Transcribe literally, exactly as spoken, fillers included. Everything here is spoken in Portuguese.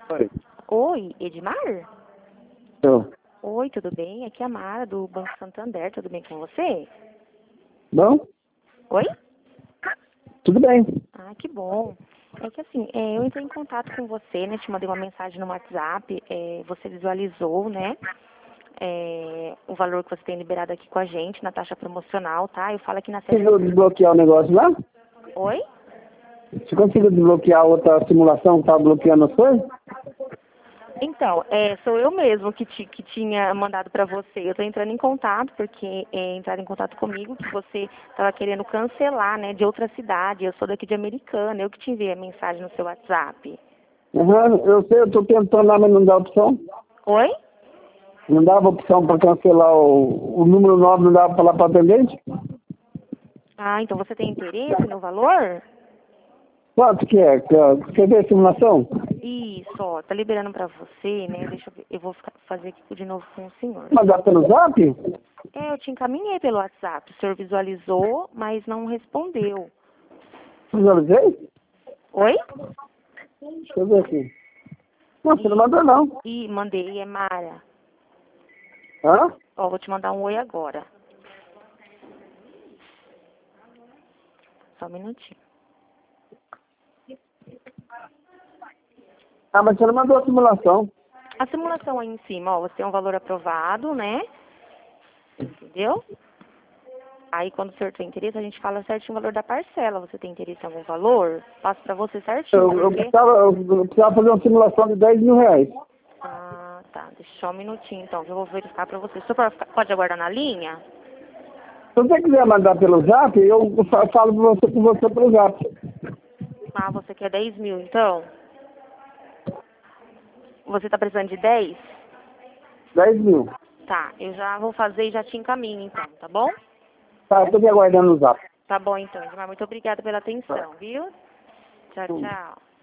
Oi. Oi, Edmar? Tô. Oi, tudo bem? Aqui é a Mara, do Banco Santander. Tudo bem com você? Bom? Oi? Tudo bem. Ah, que bom. É que assim, é, eu entrei em contato com você, né? Te mandei uma mensagem no WhatsApp. É, você visualizou, né? É, o valor que você tem liberado aqui com a gente na taxa promocional, tá? Eu falo aqui na sede. Conseguiu desbloquear o negócio lá? Oi? Você conseguiu desbloquear outra simulação que estava bloqueando as coisas? Então, é, sou eu mesmo que, ti, que tinha mandado para você. Eu estou entrando em contato, porque é, entraram em contato comigo que você estava querendo cancelar, né, de outra cidade. Eu sou daqui de Americana, eu que te enviei a mensagem no seu WhatsApp. Aham, eu sei, eu estou tentando lá, mas não dá opção. Oi? Não dava opção para cancelar o, o número nove, não dava para falar para atendente? Ah, então você tem interesse no valor? Quanto que é? Quer quer ver a simulação? Isso, ó, tá liberando para você, né? Deixa eu ver, eu vou ficar- fazer aqui de novo com o senhor. Mandar pelo zap? É, eu te encaminhei pelo WhatsApp. O senhor visualizou, mas não respondeu. Visualizei? Oi? Deixa eu ver aqui. Não, você não mandou não. Ih, mandei, é Mara. Hã? Ó, vou te mandar um oi agora. Só um minutinho. Ah, mas você não mandou a simulação. A simulação aí em cima, ó, você tem um valor aprovado, né? Entendeu? Aí quando o senhor tem interesse, a gente fala certinho o valor da parcela. Você tem interesse em algum valor? Passo pra você certinho, Eu, eu, porque... precisava, eu precisava fazer uma simulação de dez mil reais. Ah, tá. Deixa só um minutinho, então, que eu vou verificar pra você. O senhor pode ficar- pode aguardar na linha? Se você quiser mandar pelo zap, eu fa- falo com você, com você pelo zap. Ah, você quer dez mil, então? Você tá precisando de dez? dez mil. Tá, eu já vou fazer e já te encaminho, então, tá bom? Tá, eu tô aqui aguardando o zap. Tá bom, então, Edmar. Muito obrigada pela atenção, viu? Tchau, tchau.